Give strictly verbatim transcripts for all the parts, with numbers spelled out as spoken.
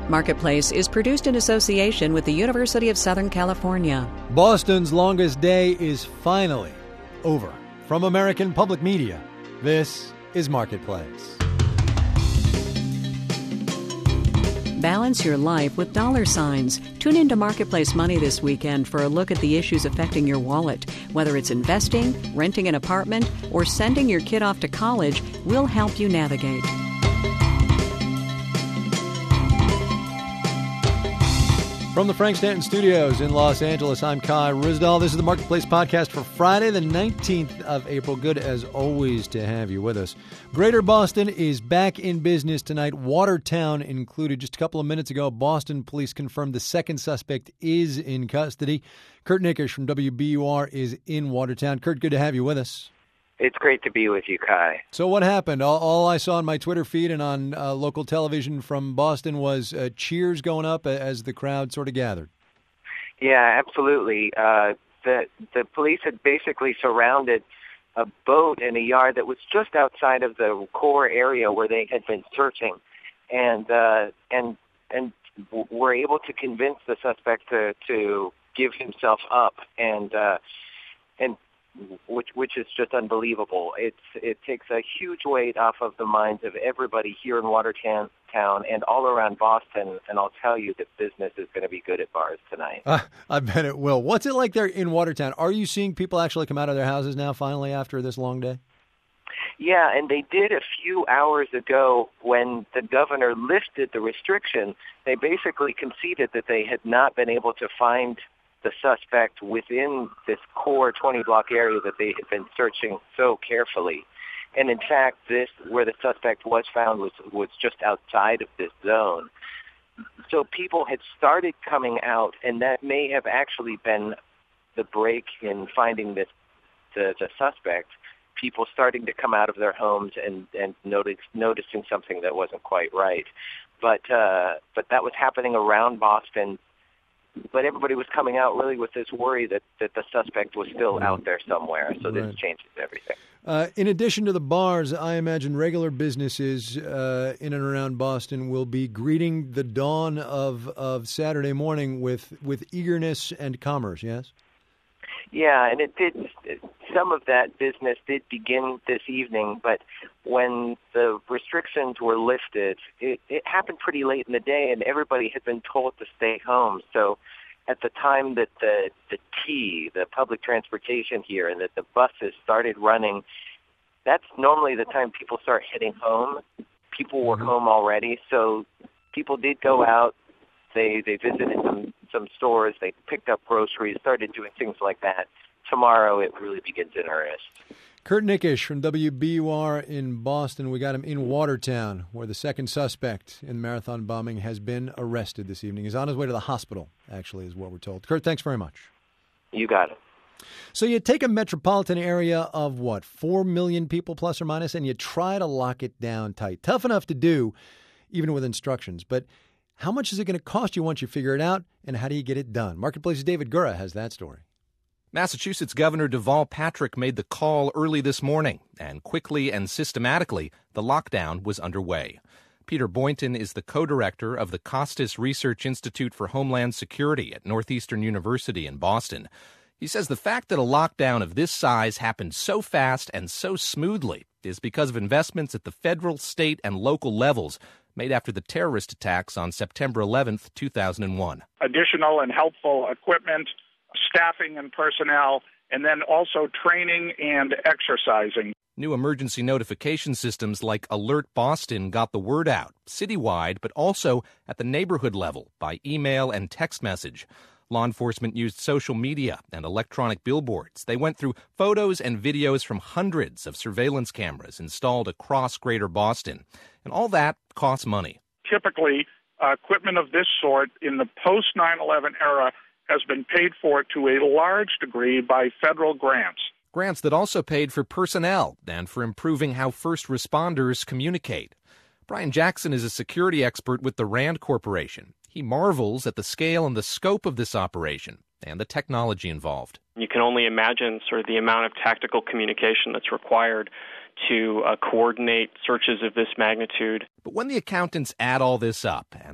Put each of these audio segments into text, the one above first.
Marketplace is produced in association with the University of Southern California. Boston's longest day is finally over. From American Public Media, this is Marketplace. Balance your life with dollar signs. Tune into Marketplace Money this weekend for a look at the issues affecting your wallet. Whether it's investing, renting an apartment, or sending your kid off to college, we'll help you navigate. From the Frank Stanton Studios in Los Angeles, I'm Kai Ryssdal. This is the Marketplace Podcast for Friday, the nineteenth of April. Good, as always, to have you with us. Greater Boston is back in business tonight, Watertown included. Just a couple of minutes ago, Boston police confirmed the second suspect is in custody. Kurt Nickisch from W B U R is in Watertown. Kurt, good to have you with us. It's great to be with you, Kai. So what happened? All, all I saw on my Twitter feed and on uh, local television from Boston was uh, cheers going up as the crowd sort of gathered. Yeah, absolutely. Uh, the the police had basically surrounded a boat in a yard that was just outside of the core area where they had been searching, and uh, and and were able to convince the suspect to to give himself up, and uh, and. Which which is just unbelievable. It's it takes a huge weight off of the minds of everybody here in Watertown town and all around Boston. And I'll tell you that business is going to be good at bars tonight. Uh, I bet it will. What's it like there in Watertown? Are you seeing people actually come out of their houses now, finally, after this long day? Yeah, and they did a few hours ago when the governor lifted the restriction. They basically conceded that they had not been able to find the suspect within this core twenty-block area that they had been searching so carefully. And in fact, this where the suspect was found was, was just outside of this zone. So people had started coming out, and that may have actually been the break in finding this the, the suspect. People starting to come out of their homes and, and notice, noticing something that wasn't quite right. But uh, but that was happening around Boston. But everybody was coming out really with this worry that, that the suspect was still out there somewhere. So this right. changes everything. Uh, in addition to the bars, I imagine regular businesses uh, in and around Boston will be greeting the dawn of, of Saturday morning with, with eagerness and commerce, yes? Yeah, and it did. Some of that business did begin this evening, but when the restrictions were lifted, it, it happened pretty late in the day, and everybody had been told to stay home. So at the time that the, the T, the public transportation here, and that the buses started running, that's normally the time people start heading home. People were home already, so people did go out. They they visited some, some stores. They picked up groceries, started doing things like that. Tomorrow, it really begins in earnest. Kurt Nickisch from W B U R in Boston. We got him in Watertown, where the second suspect in the marathon bombing has been arrested this evening. He's on his way to the hospital, actually, is what we're told. Kurt, thanks very much. You got it. So you take a metropolitan area of, what, four million people plus or minus, and you try to lock it down tight. Tough enough to do, even with instructions. But how much is it going to cost you once you figure it out, and how do you get it done? Marketplace's David Gura has that story. Massachusetts Governor Deval Patrick made the call early this morning, and quickly and systematically, the lockdown was underway. Peter Boynton is the co-director of the Costas Research Institute for Homeland Security at Northeastern University in Boston. He says the fact that a lockdown of this size happened so fast and so smoothly is because of investments at the federal, state, and local levels made after the terrorist attacks on September eleventh, two thousand one. Additional and helpful equipment, staffing and personnel, and then also training and exercising. New emergency notification systems like Alert Boston got the word out, citywide, but also at the neighborhood level by email and text message. Law enforcement used social media and electronic billboards. They went through photos and videos from hundreds of surveillance cameras installed across Greater Boston. And all that costs money. Typically, uh, equipment of this sort in the post nine eleven era has been paid for to a large degree by federal grants. Grants that also paid for personnel and for improving how first responders communicate. Brian Jackson is a security expert with the RAND Corporation. He marvels at the scale and the scope of this operation and the technology involved. You can only imagine sort of the amount of tactical communication that's required to uh, coordinate searches of this magnitude. But when the accountants add all this up and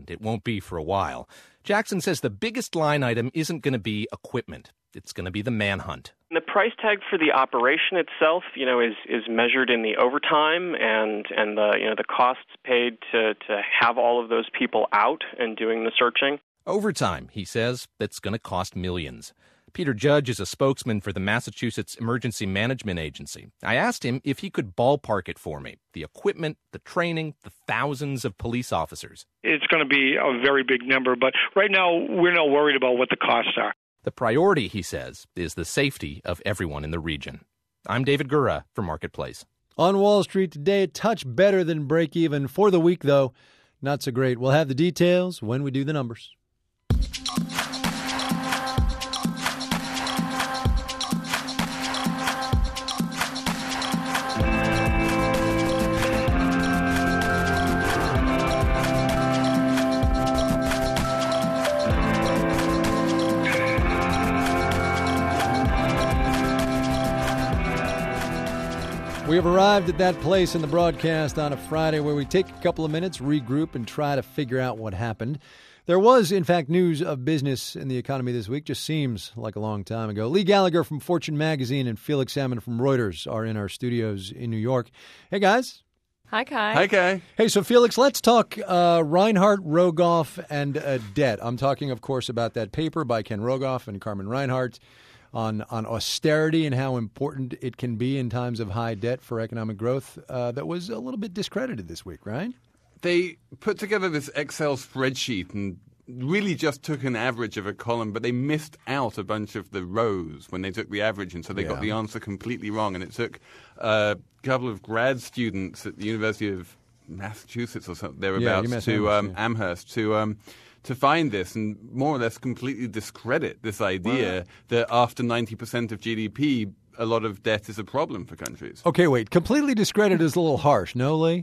and it won't be for a while. Jackson says the biggest line item isn't going to be equipment. It's going to be the manhunt. The price tag for the operation itself, you know, is, is measured in the overtime and, and the, you know, the costs paid to, to have all of those people out and doing the searching. Overtime, he says, that's going to cost millions. Peter Judge is a spokesman for the Massachusetts Emergency Management Agency. I asked him if he could ballpark it for me, the equipment, the training, the thousands of police officers. It's going to be a very big number, but right now we're not worried about what the costs are. The priority, he says, is the safety of everyone in the region. I'm David Gura for Marketplace. On Wall Street today, a touch better than break even. For the week, though, not so great. We'll have the details when we do the numbers. We have arrived at that place in the broadcast on a Friday where we take a couple of minutes, regroup, and try to figure out what happened. There was, in fact, news of business in the economy this week. Just seems like a long time ago. Lee Gallagher from Fortune Magazine and Felix Salmon from Reuters are in our studios in New York. Hey, guys. Hi, Kai. Hi, Kai. Hey, so Felix, let's talk uh, Reinhart, Rogoff, and uh, debt. I'm talking, of course, about that paper by Ken Rogoff and Carmen Reinhart on on austerity and how important it can be in times of high debt for economic growth uh, that was a little bit discredited this week, right? They put together this Excel spreadsheet and really just took an average of a column, but they missed out a bunch of the rows when they took the average, and so they Yeah. got the answer completely wrong. And it took uh, a couple of grad students at the University of Massachusetts or something thereabouts UMass to Amherst, um, yeah. Amherst to um, to find this and more or less completely discredit this idea Wow. that after ninety percent of G D P, a lot of debt is a problem for countries. Okay, wait. Completely discredited is a little harsh, no, Lee?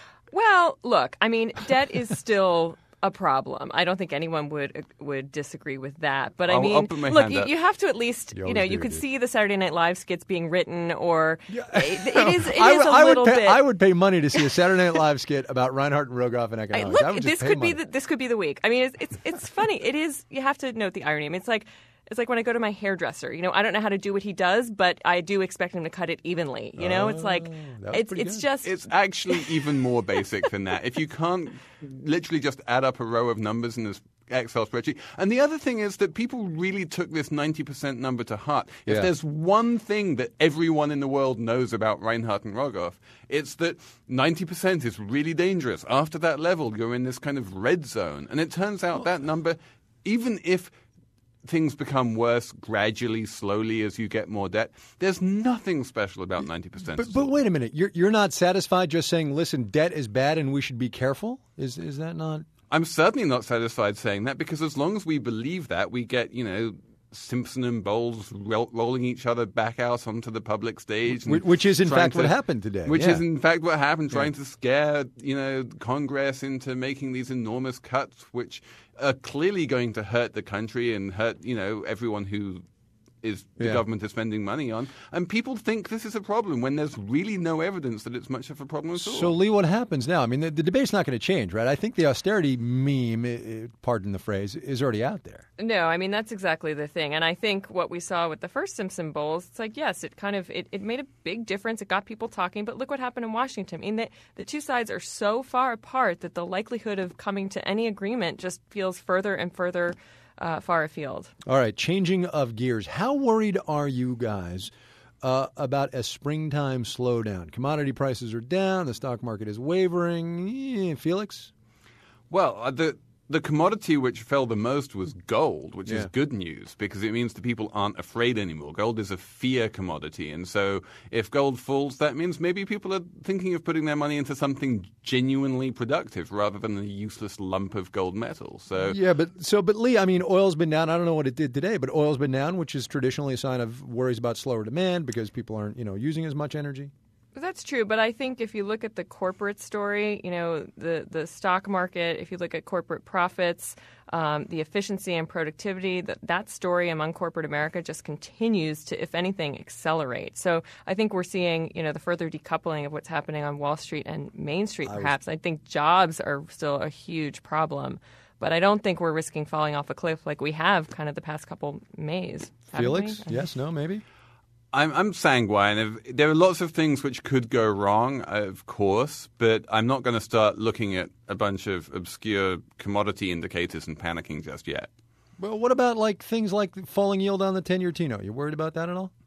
Well, look, I mean, debt is still a problem. I don't think anyone would would disagree with that. But I I'll- mean, I'll put my look, hand you, up. you have to at least, You you, know, always you do, could dude. see the Saturday Night Live skits being written, or it, it is, it I, is would- a I little would pay, bit. I would pay money to see a Saturday Night Live skit about Reinhart and Rogoff and I- economics. I look, would just this pay could money. be the, this could be the week. I mean, it's it's it's funny. It is. You have to note the irony. I mean, it's like. It's like when I go to my hairdresser. You know, I don't know how to do what he does, but I do expect him to cut it evenly. You know, it's like that was it's pretty it's good. just It's actually even more basic than that. If you can't literally just add up a row of numbers in this Excel spreadsheet. And the other thing is that people really took this ninety percent number to heart. If Yeah. there's one thing that everyone in the world knows about Reinhart and Rogoff, it's that ninety percent is really dangerous. After that level, you're in this kind of red zone. And it turns out that number, even if things become worse gradually, slowly as you get more debt, there's nothing special about ninety percent. But, but wait a minute. You're, you're not satisfied just saying, listen, debt is bad and we should be careful? Is is that not... I'm certainly not satisfied saying that, because as long as we believe that, we get, you know, Simpson and Bowles ro- rolling each other back out onto the public stage. And Which, which is, in trying fact, what to- happened today. Which yeah. is, in fact, what happened, trying to scare, you know, Congress into making these enormous cuts, which are clearly going to hurt the country and hurt, you know, everyone who is the Yeah. government is spending money on. And people think this is a problem when there's really no evidence that it's much of a problem at all. So, Lee, what happens now? I mean, the, the debate's not going to change, right? I think the austerity meme, uh, pardon the phrase, is already out there. No, I mean, that's exactly the thing. And I think what we saw with the first Simpson Bowles, it's like, yes, it kind of, it, it made a big difference. It got people talking. But look what happened in Washington. I mean, the, the two sides are so far apart that the likelihood of coming to any agreement just feels further and further uh, far afield. All right, changing of gears. How worried are you guys uh, about a springtime slowdown? Commodity prices are down. The stock market is wavering. Eh, Felix? Well, uh, the the commodity which fell the most was gold, which Yeah. is good news because it means that people aren't afraid anymore. Gold is a fear commodity, and so if gold falls, that means maybe people are thinking of putting their money into something genuinely productive rather than a useless lump of gold metal. So Yeah, but so, but Lee, I mean, oil's been down. I don't know what it did today, but oil's been down, which is traditionally a sign of worries about slower demand because people aren't, you know, using as much energy. That's true, but I think if you look at the corporate story, you know, the, the stock market, if you look at corporate profits, um, the efficiency and productivity, that, that story among corporate America just continues to, if anything, accelerate. So I think we're seeing, you know, the further decoupling of what's happening on Wall Street and Main Street, perhaps. I, was... I think jobs are still a huge problem. But I don't think we're risking falling off a cliff like we have kind of the past couple Mays. Felix? Yes, no, maybe? I'm, I'm sanguine. There are lots of things which could go wrong, of course, but I'm not going to start looking at a bunch of obscure commodity indicators and panicking just yet. Well, what about like things like falling yield on the ten-year T-note? You worried about that at all?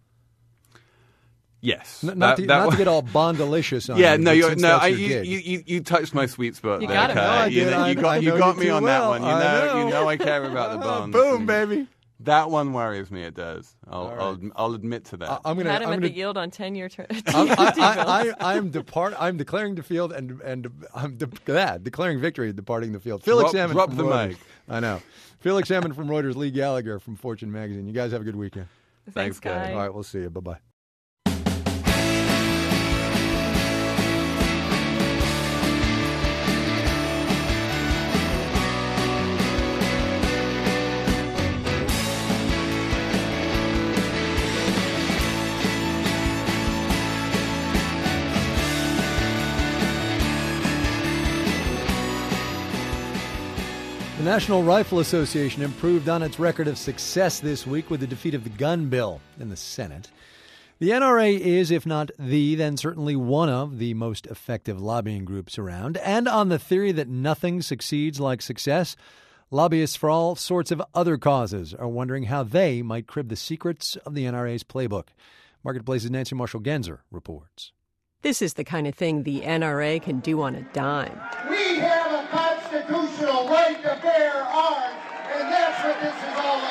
Yes. N- not that, to, that not w- to get all bondalicious on yeah, you. no, you're, no, I, you, you, you, you touched my sweet spot you there. Got it. No, I you, did. know, you I, got, I you know got you me too on well. that one. You I know, know, you know I care about the bonds. Boom, baby. That one worries me. It does. I'll, right. I'll, I'll admit to that. I, I'm gonna. Had him I'm at gonna, the yield on ten-year ter- I'm, I, I, I, I'm depart. I'm declaring the field, and and I'm de- that declaring victory, departing the field. Felix drop, Salmon drop from the Reuters. mic. I know. Felix Salmon from Reuters. Lee Gallagher from Fortune Magazine. You guys have a good weekend. Thanks, guys. All right, we'll see you. Bye bye. The National Rifle Association improved on its record of success this week with the defeat of the gun bill in the Senate. The N R A is, if not the, then certainly one of the most effective lobbying groups around. And on the theory that nothing succeeds like success, lobbyists for all sorts of other causes are wondering how they might crib the secrets of the N R A's playbook. Marketplace's Nancy Marshall-Genzer reports. This is the kind of thing the N R A can do on a dime. We have a constitutional right to bear arms, and that's what this is all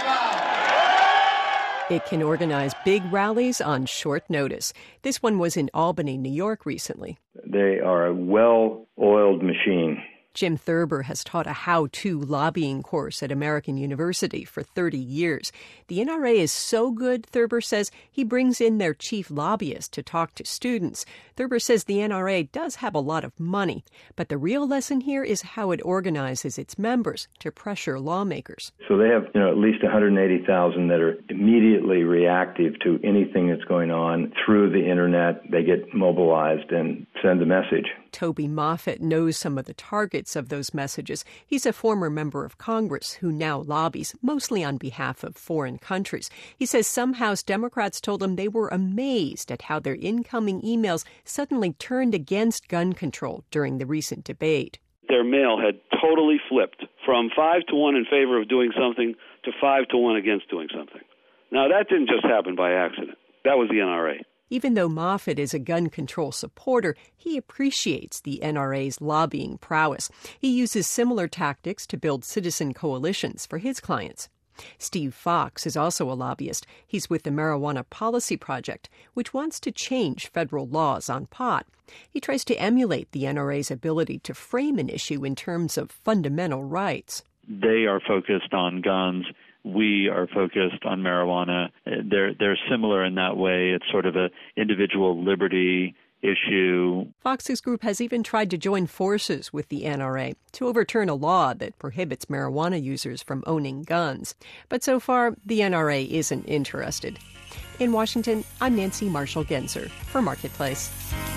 about. It can organize big rallies on short notice. This one was in Albany, New York recently. They are a well-oiled machine. Jim Thurber has taught a how-to lobbying course at American University for thirty years. The N R A is so good, Thurber says, he brings in their chief lobbyist to talk to students. Thurber says the N R A does have a lot of money, but the real lesson here is how it organizes its members to pressure lawmakers. So they have, you know, at least one hundred eighty thousand that are immediately reactive to anything that's going on through the internet. They get mobilized and send a message. Toby Moffett knows some of the targets of those messages. He's a former member of Congress who now lobbies, mostly on behalf of foreign countries. He says some House Democrats told him they were amazed at how their incoming emails suddenly turned against gun control during the recent debate. Their mail had totally flipped from five to one in favor of doing something to five to one against doing something. Now, that didn't just happen by accident. That was the N R A. Even though Moffett is a gun control supporter, he appreciates the N R A's lobbying prowess. He uses similar tactics to build citizen coalitions for his clients. Steve Fox is also a lobbyist. He's with the Marijuana Policy Project, which wants to change federal laws on pot. He tries to emulate the N R A's ability to frame an issue in terms of fundamental rights. They are focused on guns. We are focused on marijuana. They're they're similar in that way. It's sort of an individual liberty issue. Fox's group has even tried to join forces with the N R A to overturn a law that prohibits marijuana users from owning guns. But so far, the N R A isn't interested. In Washington, I'm Nancy Marshall-Genzer for Marketplace.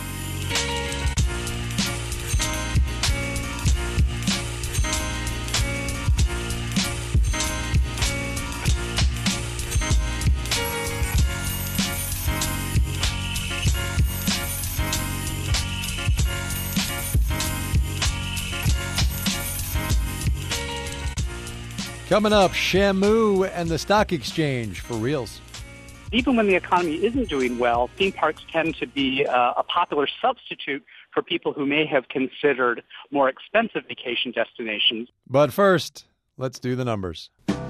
Coming up, Shamu and the stock exchange for reals. Even when the economy isn't doing well, theme parks tend to be uh, a popular substitute for people who may have considered more expensive vacation destinations. But first, let's do the numbers.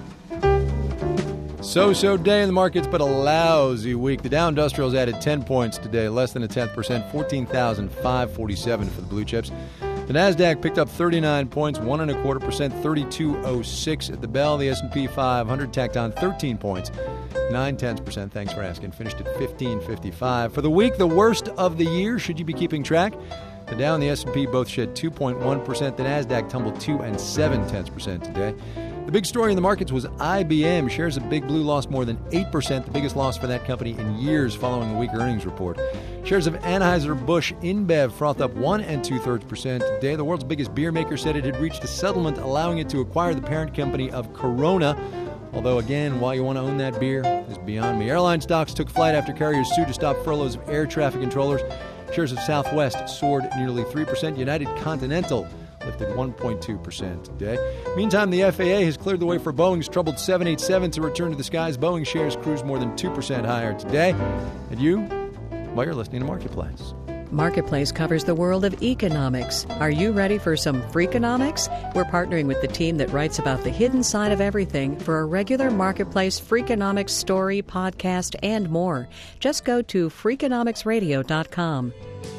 So-so day in the markets, but a lousy week. The Dow Industrials added ten points today, less than a tenth percent, fourteen thousand five hundred forty-seven for the blue chips. The NASDAQ picked up thirty-nine points, one and a quarter percent, thirty-two oh six at the bell. The S and P five hundred tacked on thirteen points, nine tenths percent. Thanks for asking. Finished at fifteen fifty-five. For the week, the worst of the year. Should you be keeping track? The Dow and the S and P both shed two point one percent. The NASDAQ tumbled two and seven tenths percent today. The big story in the markets was I B M. Shares of Big Blue lost more than eight percent, the biggest loss for that company in years following a weak earnings report. Shares of Anheuser-Busch InBev frothed up one and two-thirds percent today. The world's biggest beer maker said it had reached a settlement allowing it to acquire the parent company of Corona. Although, again, why you want to own that beer is beyond me. Airline stocks took flight after carriers sued to stop furloughs of air traffic controllers. Shares of Southwest soared nearly three percent. United Continental lifted one point two percent today. Meantime, the F A A has cleared the way for Boeing's troubled seven eighty-seven to return to the skies. Boeing shares cruised more than two percent higher today. And you, well, you're listening to Marketplace. Marketplace covers the world of economics. Are you ready for some Freakonomics? We're partnering with the team that writes about the hidden side of everything for a regular Marketplace Freakonomics story, podcast, and more. Just go to freakonomics radio dot com.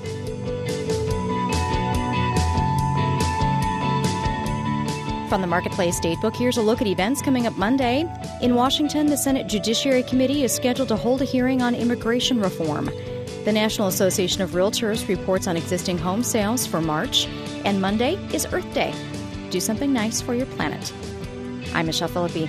From the Marketplace Datebook, here's a look at events coming up Monday. In Washington, the Senate Judiciary Committee is scheduled to hold a hearing on immigration reform. The National Association of Realtors reports on existing home sales for March. And Monday is Earth Day. Do something nice for your planet. I'm Michelle Philippi.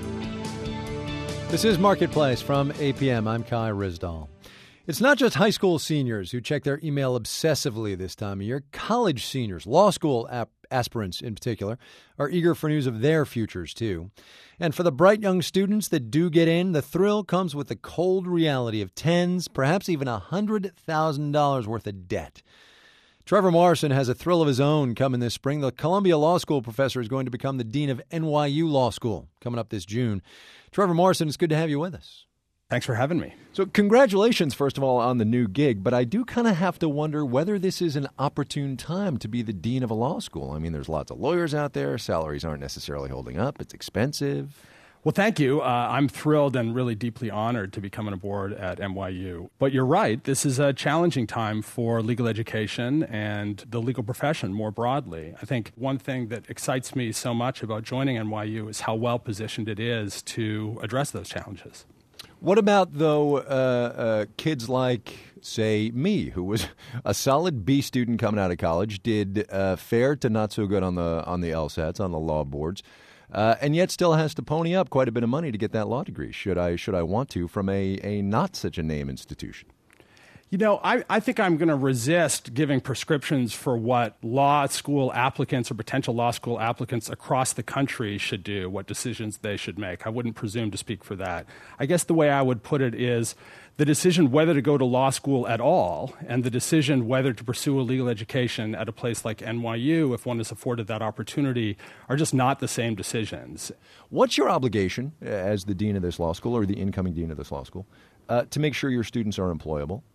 This is Marketplace from A P M. I'm Kai Ryssdal. It's not just high school seniors who check their email obsessively this time of year. College seniors, law school ap- aspirants in particular, are eager for news of their futures, too. And for the bright young students that do get in, the thrill comes with the cold reality of tens, perhaps even one hundred thousand dollars worth of debt. Trevor Morrison has a thrill of his own coming this spring. The Columbia Law School professor is going to become the dean of N Y U Law School coming up this June. Trevor Morrison, it's good to have you with us. Thanks for having me. So congratulations, first of all, on the new gig, but I do kind of have to wonder whether this is an opportune time to be the dean of a law school. I mean, there's lots of lawyers out there. Salaries aren't necessarily holding up. It's expensive. Well, thank you. Uh, I'm thrilled and really deeply honored to be coming aboard at N Y U. But you're right. This is a challenging time for legal education and the legal profession more broadly. I think one thing that excites me so much about joining N Y U is how well positioned it is to address those challenges. What about, though, uh, uh, kids like, say, me, who was a solid B student coming out of college, did uh, fair to not so good on the on the LSATs, on the law boards, uh, and yet still has to pony up quite a bit of money to get that law degree, should I should I want to, from a, a not-such-a-name institution? You know, I, I think I'm going to resist giving prescriptions for what law school applicants or potential law school applicants across the country should do, what decisions they should make. I wouldn't presume to speak for that. I guess the way I would put it is the decision whether to go to law school at all and the decision whether to pursue a legal education at a place like N Y U, if one is afforded that opportunity, are just not the same decisions. What's your obligation as the dean of this law school or the incoming dean of this law school uh, to make sure your students are employable?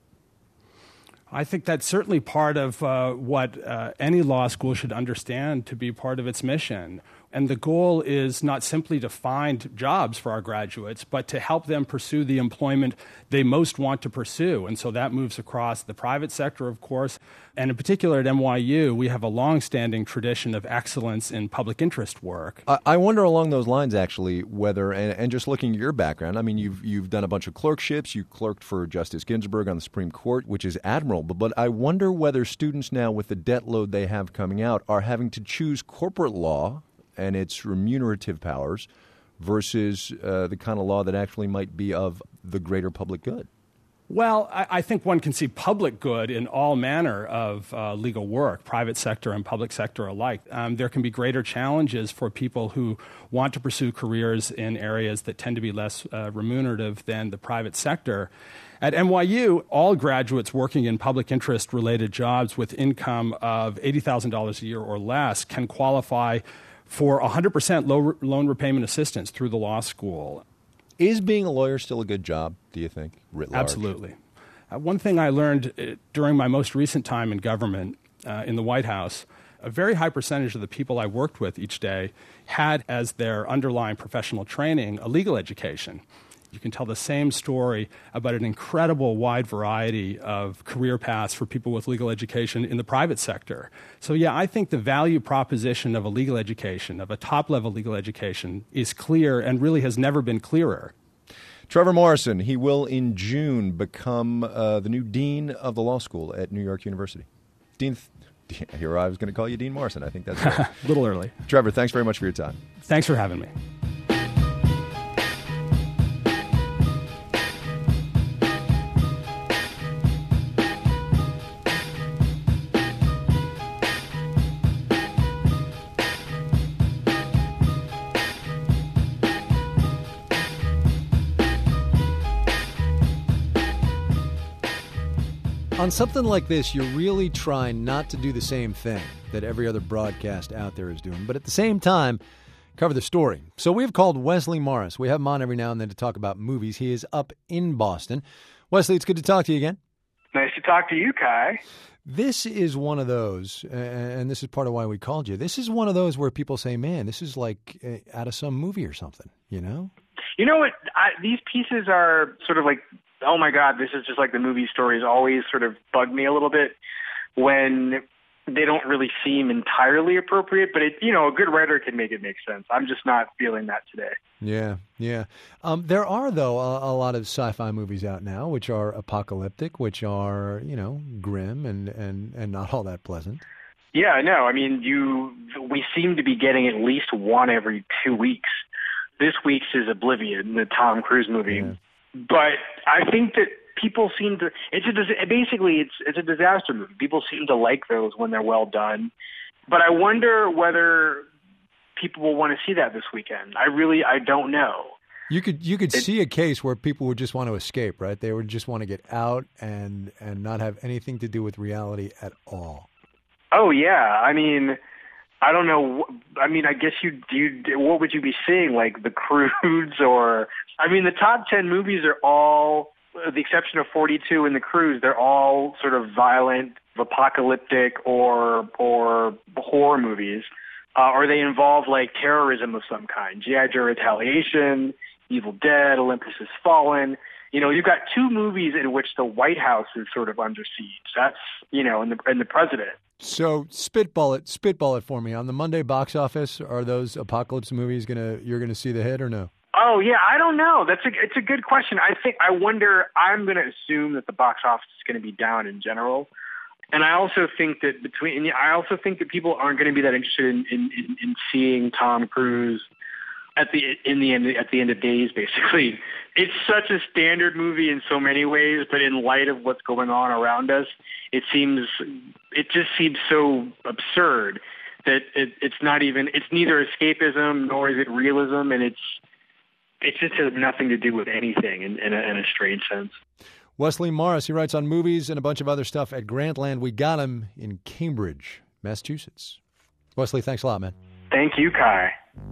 I think that's certainly part of uh, what uh, any law school should understand to be part of its mission. And the goal is not simply to find jobs for our graduates, but to help them pursue the employment they most want to pursue. And so that moves across the private sector, of course. And in particular at N Y U, we have a long-standing tradition of excellence in public interest work. I, I wonder along those lines, actually, whether, and, and just looking at your background, I mean, you've, you've done a bunch of clerkships. You clerked for Justice Ginsburg on the Supreme Court, which is admirable. But I wonder whether students now, with the debt load they have coming out, are having to choose corporate law and its remunerative powers versus uh, the kind of law that actually might be of the greater public good. Well, I, I think one can see public good in all manner of uh, legal work, private sector and public sector alike. Um, there can be greater challenges for people who want to pursue careers in areas that tend to be less uh, remunerative than the private sector. At N Y U, all graduates working in public interest-related jobs with income of eighty thousand dollars a year or less can qualify for one hundred percent low loan repayment assistance through the law school. Is being a lawyer still a good job, do you think, writ large? Absolutely. Uh, one thing I learned uh, during my most recent time in government, uh, in the White House, a very high percentage of the people I worked with each day had as their underlying professional training a legal education. You can tell the same story about an incredible wide variety of career paths for people with legal education in the private sector. So, yeah, I think the value proposition of a legal education, of a top-level legal education, is clear and really has never been clearer. Trevor Morrison, he will in June become uh, the new dean of the law school at New York University. Dean, here I was going to call you Dean Morrison. I think that's right. A little early. Trevor, thanks very much for your time. Thanks for having me. On something like this, you're really trying not to do the same thing that every other broadcast out there is doing, but at the same time, cover the story. So we've called Wesley Morris. We have him on every now and then to talk about movies. He is up in Boston. Wesley, it's good to talk to you again. Nice to talk to you, Kai. This is one of those, and this is part of why we called you. This is one of those where people say, man, this is like out of some movie or something, you know? You know what? I, these pieces are sort of like, oh my God, this is just like the movie stories always sort of bug me a little bit when they don't really seem entirely appropriate. But, it, you know, a good writer can make it make sense. I'm just not feeling that today. Yeah, yeah. Um, there are, though, a, a lot of sci-fi movies out now which are apocalyptic, which are, you know, grim and, and, and not all that pleasant. Yeah, I know. I mean, you we seem to be getting at least one every two weeks. This week's is Oblivion, the Tom Cruise movie. Yeah. But I think that people seem to, it's a, basically it's it's a disaster movie. People seem to like those when they're well done. But I wonder whether people will want to see that this weekend. I really, I don't know. You could you could it, see a case where people would just want to escape, right? They would just want to get out and, and not have anything to do with reality at all. Oh, yeah. I mean, I don't know. I mean, I guess you, you, what would you be seeing? Like The Croods or, I mean, the top ten movies are all, with the exception of forty-two and The Cruise, they're all sort of violent, apocalyptic, or or horror movies. Uh, or they involve like terrorism of some kind. G I. Joe Retaliation, Evil Dead, Olympus Has Fallen. You know, you've got two movies in which the White House is sort of under siege. That's, you know, and the, and the president. So spitball it, spitball it for me. On the Monday box office, are those apocalypse movies gonna you're gonna see the hit or no? Oh yeah, I don't know. That's a it's a good question. I think I wonder. I'm going to assume that the box office is going to be down in general, and I also think that between I also think that people aren't going to be that interested in, in, in, in seeing Tom Cruise at the in the end at the end of days. Basically, it's such a standard movie in so many ways, but in light of what's going on around us, it seems it just seems so absurd that it, it's not even it's neither escapism nor is it realism, and it's. It just has nothing to do with anything in, in, a, in a strange sense. Wesley Morris, he writes on movies and a bunch of other stuff at Grantland. We got him in Cambridge, Massachusetts. Wesley, thanks a lot, man. Thank you, Kai.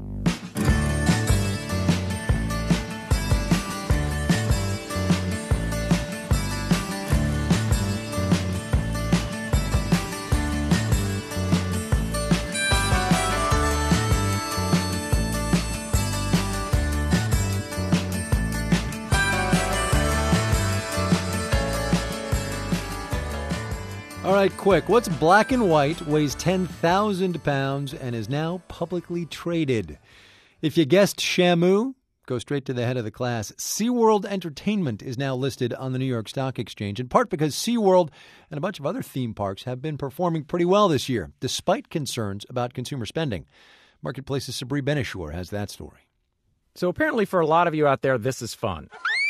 All right, quick. What's black and white, weighs ten thousand pounds, and is now publicly traded? If you guessed Shamu, go straight to the head of the class. SeaWorld Entertainment is now listed on the New York Stock Exchange, in part because SeaWorld and a bunch of other theme parks have been performing pretty well this year, despite concerns about consumer spending. Marketplace's Sabri Benishur has that story. So apparently for a lot of you out there, this is fun.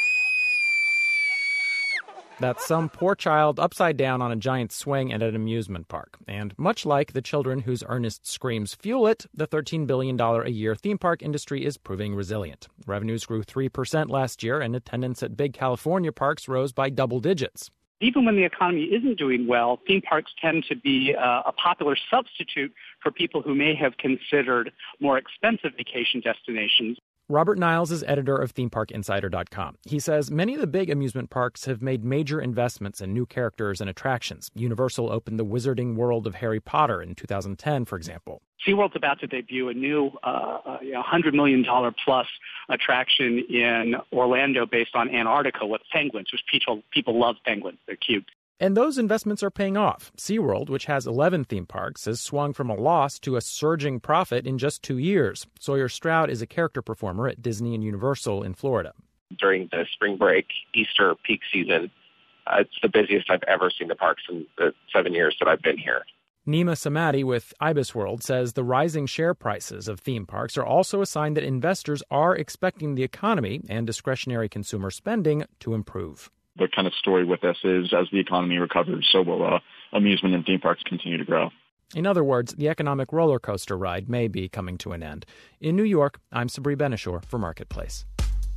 That's some poor child upside down on a giant swing at an amusement park. And much like the children whose earnest screams fuel it, the thirteen billion dollars a year theme park industry is proving resilient. Revenues grew three percent last year, and attendance at big California parks rose by double digits. Even when the economy isn't doing well, theme parks tend to be uh, a popular substitute for people who may have considered more expensive vacation destinations. Robert Niles is editor of theme park insider dot com. He says many of the big amusement parks have made major investments in new characters and attractions. Universal opened the Wizarding World of Harry Potter in two thousand ten, for example. SeaWorld's about to debut a new uh, one hundred million dollars plus attraction in Orlando based on Antarctica with penguins, which people, people love penguins. They're cute. And those investments are paying off. SeaWorld, which has eleven theme parks, has swung from a loss to a surging profit in just two years. Sawyer Stroud is a character performer at Disney and Universal in Florida. During the spring break, Easter peak season, uh, it's the busiest I've ever seen the parks in the seven years that I've been here. Nima Samadi with Ibis World says the rising share prices of theme parks are also a sign that investors are expecting the economy and discretionary consumer spending to improve. The kind of story with this is as the economy recovers, so will uh, amusement and theme parks continue to grow. In other words, the economic roller coaster ride may be coming to an end. In New York, I'm Sabri Benishore for Marketplace.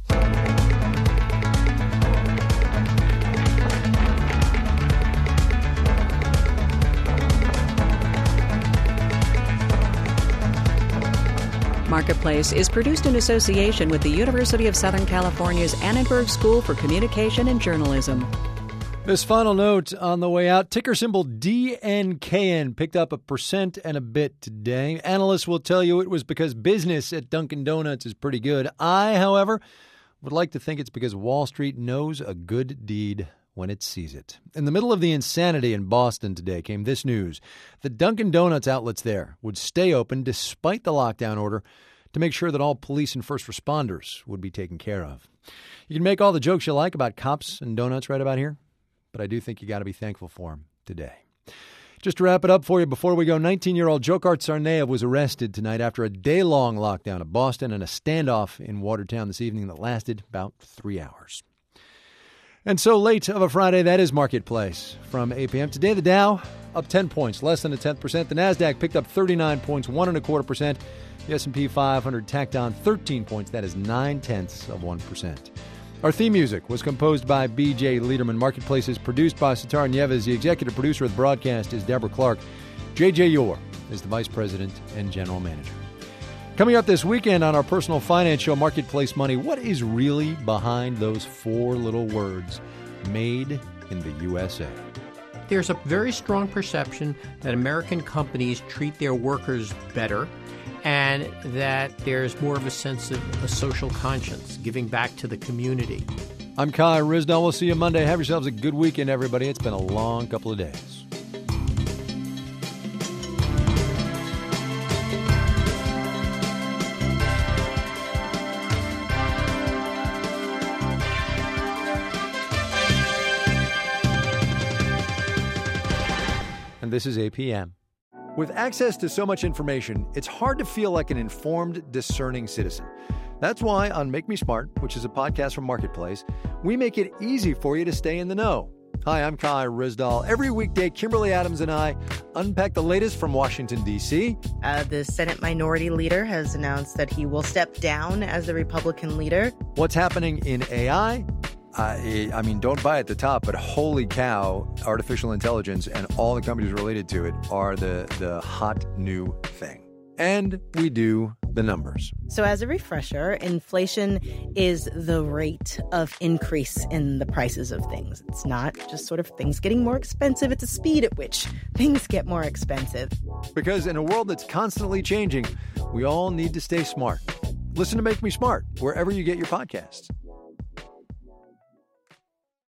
Marketplace is produced in association with the University of Southern California's Annenberg School for Communication and Journalism. This final note on the way out, ticker symbol D N K N picked up a percent and a bit today. Analysts will tell you it was because business at Dunkin' Donuts is pretty good. I, however, would like to think it's because Wall Street knows a good deed when it sees it. In the middle of the insanity in Boston today came this news. The Dunkin' Donuts outlets there would stay open despite the lockdown order to make sure that all police and first responders would be taken care of. You can make all the jokes you like about cops and donuts right about here, but I do think you got to be thankful for them today. Just to wrap it up for you before we go, nineteen-year-old Dzhokhar Tsarnaev was arrested tonight after a day-long lockdown of Boston and a standoff in Watertown this evening that lasted about three hours. And so late of a Friday, that is Marketplace from eight p.m. Today, the Dow up ten points, less than a tenth percent. The NASDAQ picked up thirty-nine points, one and a quarter percent. The S and P five hundred tacked on thirteen points. That is nine tenths of one percent. Our theme music was composed by B J Liederman. Marketplace is produced by Sitar Nieves. The executive producer of the broadcast is Deborah Clark. J J Yore is the vice president and general manager. Coming up this weekend on our personal finance show, Marketplace Money, what is really behind those four little words, made in the U S A? There's a very strong perception that American companies treat their workers better and that there's more of a sense of a social conscience, giving back to the community. I'm Kai Ryssdal. We'll see you Monday. Have yourselves a good weekend, everybody. It's been a long couple of days. This is A P M. With access to so much information, it's hard to feel like an informed, discerning citizen. That's why on Make Me Smart, which is a podcast from Marketplace, we make it easy for you to stay in the know. Hi, I'm Kai Ryssdal. Every weekday, Kimberly Adams and I unpack the latest from Washington, D C Uh, the Senate Minority Leader has announced that he will step down as the Republican leader. What's happening in A I? Uh, I mean, don't buy at the top, but holy cow, artificial intelligence and all the companies related to it are the, the hot new thing. And we do the numbers. So as a refresher, inflation is the rate of increase in the prices of things. It's not just sort of things getting more expensive. It's the speed at which things get more expensive. Because in a world that's constantly changing, we all need to stay smart. Listen to Make Me Smart wherever you get your podcasts.